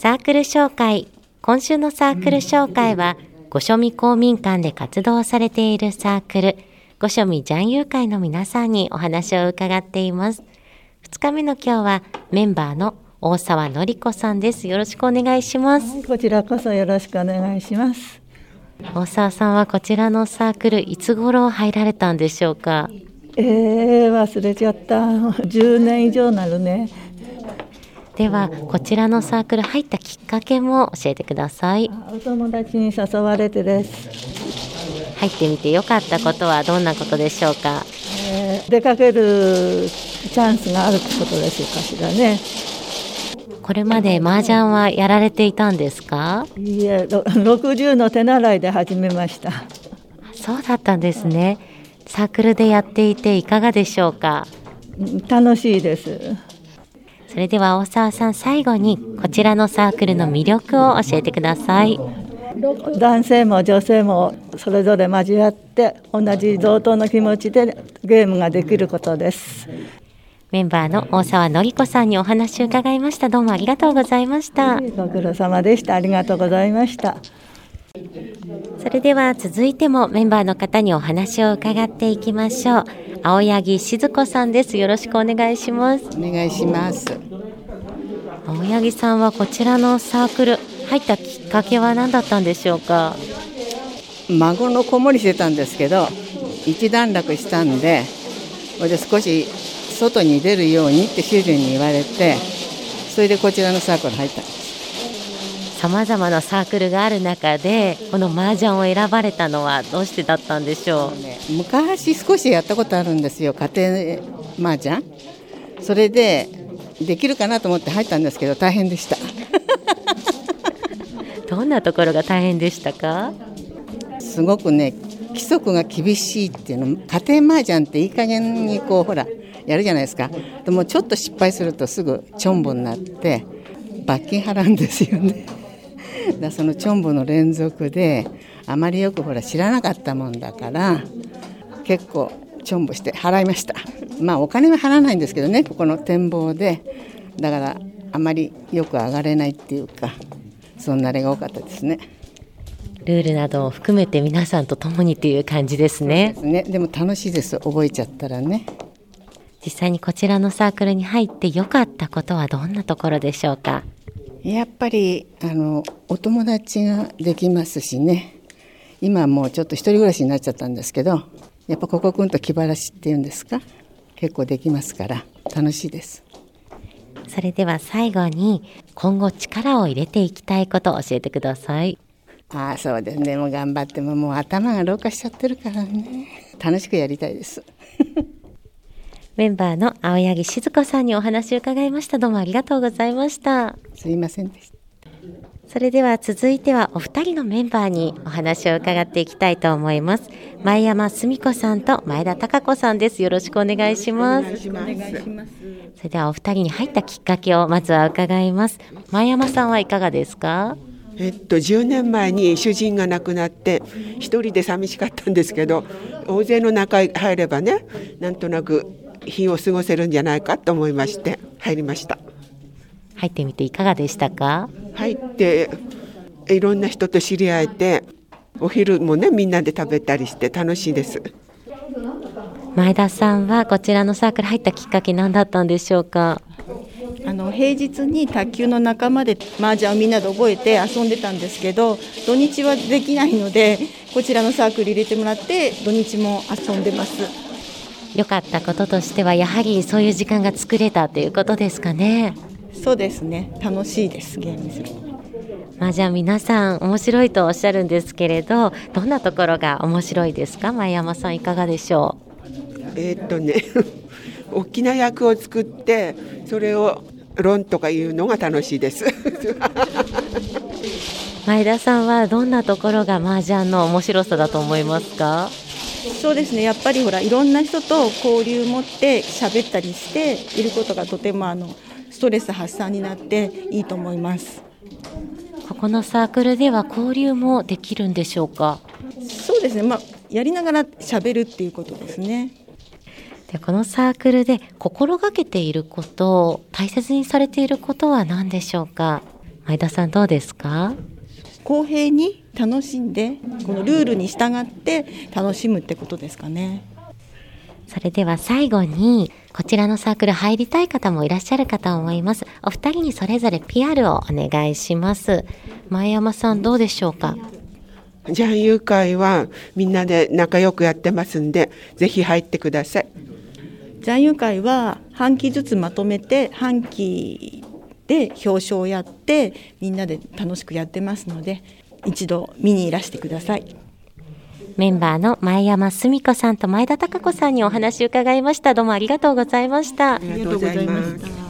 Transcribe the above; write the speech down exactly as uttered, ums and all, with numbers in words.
サークル紹介。今週のサークル紹介は、御所見公民館で活動されているサークル、御所見ジャンユー会の皆さんにお話を伺っています。ふつかめの今日はメンバーの大沢典子さんです。よろしくお願いします。 はい、こちらこそよろしくお願いします。 大沢さんはこちらのサークル、いつ頃入られたんでしょうか？ えー、忘れちゃった。じゅうねん以上なるね。 ではこちらのサークル入ったきっかけも教えてください。 お友達に誘われてです。 入ってみてよかったことはどんなことでしょうか？ えー、出かけるチャンスがあるってことでしょうかしらね。 これまで麻雀はやられていたんですか？ いえ、ろくじゅうの手習いで始めました。 そうだったんですね。サークルでやっていていかがでしょうか？ 楽しいです。 それでは大沢さん、最後にこちらのサークルの魅力を教えてください。 男性も女性もそれぞれ交わって同じ同等の気持ちでゲームができることです。 メンバーの大沢典子さんにお話を伺いました。どうもありがとうございました。 ご苦労様でした。ありがとうございました。 それでは続いてもメンバーの方にお話を伺っていきましょう。青柳静子さんです。よろしくお願いします。 お願いします。 青柳さんはこちらのサークル入ったきっかけは何だったんでしょうか？ 孫の子守りしてたんですけど、一段落したんで、それで少し外に出るようにって主人に言われて、それでこちらのサークル入ったんです。 さまざまなサークルがある中でこの麻雀を選ばれたのはどうしてだったんでしょう？ ね、昔少しやったことあるんですよ、家庭麻雀。それでできるかなと思って入ったんですけど大変でした。 どんなところが大変でしたか？ すごくね、規則が厳しいっていうの。家庭麻雀っていい加減にこうほらやるじゃないですか。でもちょっと失敗するとすぐチョンボになって罰金払うんですよね。だそのチョンボの連続であまりよくほら知らなかったもんだから結構チョンボして払いました。まあお金は払わないんですけどね、ここの展望で。だからあまりよく上がれないっていうか、そんなあれが多かったですね。 ルールなどを含めて皆さんと共にという感じですね。 そうですね。でも楽しいです、覚えちゃったらね。 実際にこちらのサークルに入って良かったことはどんなところでしょうか？ やっぱりあのお友達ができますしね。今もうちょっと一人暮らしになっちゃったんですけど、やっぱここくんと気晴らしっていうんですか、結構できますから楽しいです。 それでは最後に今後力を入れていきたいことを教えてください。 ああ、そうですね。もう頑張ってももう頭が老化しちゃってるからね、楽しくやりたいです。 メンバーの青柳静子さんにお話を伺いました。どうもありがとうございました。 すいませんでした。 それでは続いてはお二人のメンバーにお話を伺っていきたいと思います。前山澄子さんと前田貴子さんです。よろしくお願いします。 お願いします。 それではお二人に入ったきっかけをまずは伺います。前山さんはいかがですか？ えっと、じゅうねんまえに主人が亡くなって一人で寂しかったんですけど、大勢の中へ入ればね、なんとなく日を過ごせるんじゃないかと思いまして入りました。 入ってみていかがでしたか？ 入っていろんな人と知り合えて、お昼もねみんなで食べたりして楽しいです。 前田さんはこちらのサークル入ったきっかけ何だったんでしょうか？ あの平日に卓球の仲間で麻雀をみんなで覚えて遊んでたんですけど、土日はできないのでこちらのサークル入れてもらって土日も遊んでます。 良かったこととしてはやはりそういう時間が作れたということですかね？ そうですね、楽しいです、ゲームする。 麻雀皆さん面白いとおっしゃるんですけれど、どんなところが面白いですか？前山さんいかがでしょう？えー、っとね大きな役を作ってそれを論とかいうのが楽しいです前田さんはどんなところが麻雀の面白さだと思いますか？ そうですね、やっぱりほらいろんな人と交流を持って喋ったりしていることがとてもあのストレス発散になっていいと思います。 ここのサークルでは交流もできるんでしょうか？ そうですね、まあ、やりながら喋るっていうことですね。 でこのサークルで心がけていること、大切にされていることは何でしょうか？ 前田さんどうですか？ 公平に楽しんで、このルールに従って楽しむってことですかね。 それでは最後に、こちらのサークル入りたい方もいらっしゃるかと思います。お二人にそれぞれ ピーアール をお願いします。前山さんどうでしょうか？ ジャンユー会はみんなで仲良くやってますんで、ぜひ入ってください。 ジャンユー会は半期ずつまとめて半期で表彰をやってみんなで楽しくやってますので、一度見にいらしてください。 メンバーの前山澄子さんと前田貴子さんにお話を伺いました。どうもありがとうございました。 ありがとうございました。